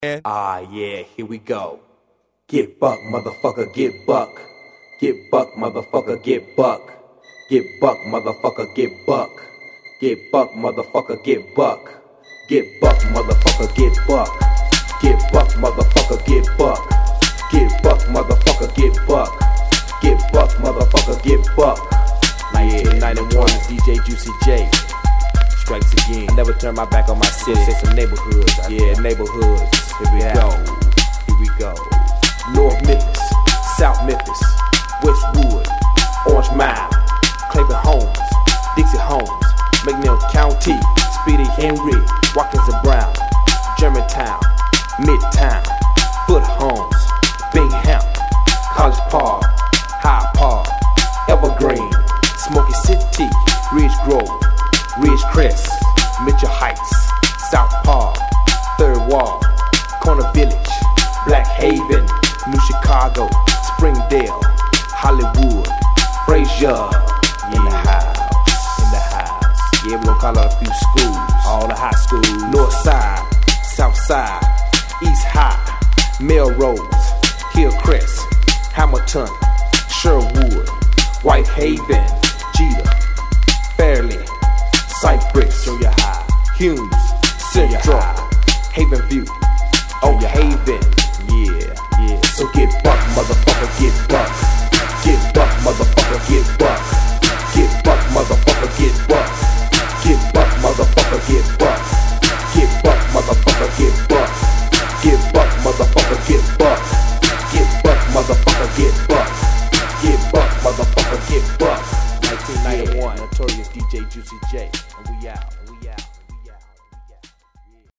Ah, yeah, here we go. Get buck, motherfucker, get buck. Get buck, motherfucker, get buck. Get buck, motherfucker, get buck. Get buck, motherfucker, get buck. Get buck, motherfucker, get buck. Get buck, motherfucker, get buck. Get buck, motherfucker, get buck. Get buck, motherfucker, get buck. 1991, DJ Juicy J strikes again. Never turn my back on my city. Say some neighborhoods. Neighborhoods. Here we go. Here we go. North Memphis, South Memphis, Westwood, Orange Mile, Claiborne Homes, Dixie Homes, McNeil County, Speedy Henry, Watkins and Brown, Germantown, Midtown, Foot Homes, Bingham, College Park, High Park, Evergreen, Smoky City, Ridge Grove, Ridgecrest, Mitchell Heights, South Park, Third Ward, Corner Village, Black Haven, New Chicago, Springdale, Hollywood, Frazier, in the house. Yeah, we gon' call out a few schools, all the high schools. North Side, South Side, East High, Melrose, Hillcrest, Hamilton, Sherwood, Whitehaven, Jeter, Fairleigh, Cypress, Junior High, Humes, Central, Haven View, Oak Haven, yeah. So get buck, motherfucker, get buck. Get buck, motherfucker, get buck. Get buck, motherfucker, get buck. Get buck, motherfucker, get buck. Get buck, motherfucker.